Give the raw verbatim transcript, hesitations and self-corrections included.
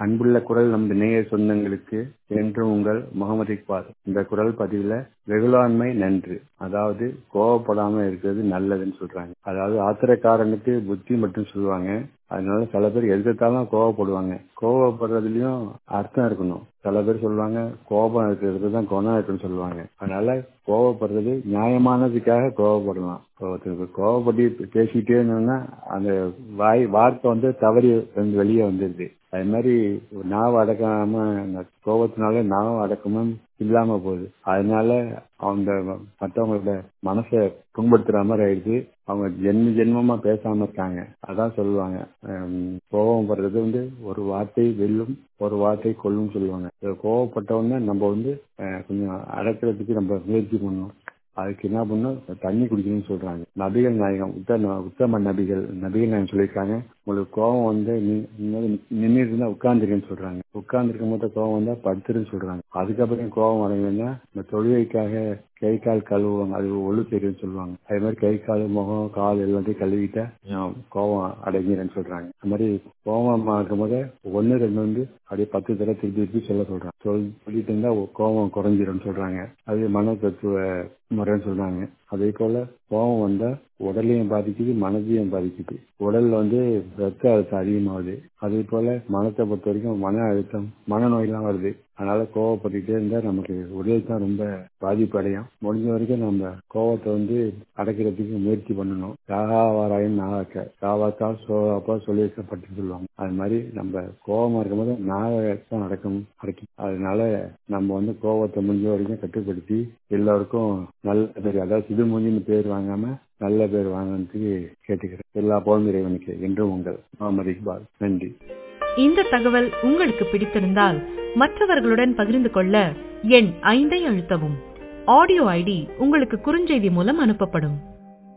அன்புள்ள குரல் நமது நேய சொந்தங்களுக்கு என்று உங்கள் முகமது இக்பால். இந்த குரல் பதிவுல வெகுளாண்மை நன்று, அதாவது கோவப்படாம இருக்கிறது நல்லதுன்னு சொல்றாங்க. அதாவது ஆத்திரக்காரனுக்கு புத்தி மட்டும் சொல்லுவாங்க. அதனால சில பேர் எதிர்த்தாலும் கோவப்படுவாங்க. கோவப்படுறதுலயும் அர்த்தம் இருக்கணும். சில பேர் சொல்லுவாங்க கோபம் இருக்கிறது தான் குணம் இருக்குன்னு சொல்லுவாங்க. அதனால கோவப்படுறது நியாயமானதுக்காக கோவப்படலாம். கோவப்பட்டு பேசிக்கிட்டே இருந்தோம்னா அந்த வாய் வார்த்தை வந்து தவறி வந்து வெளியே வந்துடுது. அது மாதிரி நாவை அடக்காம கோபத்தினால நாவை அடக்கமும் இல்லாம போகுது. அதனால அவங்க மற்றவங்களோட மனசை புண்படுத்துற மாதிரி ஆயிடுச்சு. அவங்க ஜென்ம ஜென்மமா பேசாம இருக்காங்க. அதான் சொல்லுவாங்க, கோபம் படுறது வந்து ஒரு வார்த்தை வெல்லும், ஒரு வார்த்தை கொல்லும் சொல்லுவாங்க. கோவப்பட்டவொடனே நம்ம வந்து கொஞ்சம் அடக்கிறதுக்கு நம்ம முயற்சி பண்ணணும். அதுக்கு என்ன பண்ணும், தண்ணி குடிக்கணும்னு சொல்றாங்க. நபிகள் நாயகம் உத்தம உத்தம நபிகள் நபிகள் நாயகம் சொல்லியிருக்காங்க, உங்களுக்கு கோபம் வந்து நின்று இருந்தா உட்கார்ந்துருக்குன்னு சொல்றாங்க. உட்கார்ந்துருக்கும் போது கோபம் வந்தா படுத்துருன்னு சொல்றாங்க. அதுக்கப்புறம் கோபம் அடைங்கன்னா இந்த தொழுகைக்காக கை கால் கழுவுவாங்க, அது ஒழு தெரியும்னு சொல்லுவாங்க. அதே மாதிரி கை கால் முகம் கால் எல்லாத்தையும் கழுவிட்டா கோபம் அடங்கிறேன்னு சொல்றாங்க. அது மாதிரி கோபமா இருக்கும் போது ஒன்னு ரெண்டு வந்து அப்படியே பத்து தடவை திருப்பி திருப்பி சொல்ல சொல்றாங்க. சொல் சொல்லிட்டு இருந்தா கோபம் குறைஞ்சிரும்னு சொல்றாங்க. அது மன தத்துவ முறைன்னு சொல்றாங்க. அதே போல கோபம் வந்தா உடலையும் பாதிக்குது, மனதையும் பாதிக்குது. உடல்ல வந்து ரத்த அழுத்தம் அதிகமாகுது. அதே போல மனத்தை பொறுத்த வரைக்கும் மன அழுத்தம் மனநோயெல்லாம் வருது. அதனால கோவப்பட்டுட்டே இருந்தா நமக்கு உடல் தான் ரொம்ப பாதிப்பு அடையும். முடிஞ்ச வரைக்கும் நம்ம கோவத்தை வந்து அடக்கிறதுக்கு முயற்சி பண்ணணும். யாகாவாராயன் நாகாக்க காவாக்கால் சோகாப்பா சொல்லி வைக்கப்பட்டு சொல்லுவாங்க. அது மாதிரி நம்ம கோபமா இருக்கும் போது நாகத்தான் அடக்கணும் அடக்கி. அதனால நம்ம வந்து கோபத்தை முடிஞ்ச வரைக்கும் கட்டுப்படுத்தி எல்லாருக்கும் நல்ல பேர், அதாவது சிது மூஞ்சின்னு பேர் வாங்காம நல்ல பேர் வாங்கினதுக்கு கேட்டுக்கிறேன். எல்லா போலும் இறைவனுக்கு என்றும் உங்கள் முகமது இக்பால். நன்றி. இந்த தகவல் உங்களுக்கு பிடித்திருந்தால் மற்றவர்களுடன் பகிர்ந்து கொள்ள எண் ஐந்தை அழுத்தவும். ஆடியோ ஐடி உங்களுக்கு குறுஞ்செய்தி மூலம் அனுப்பப்படும்.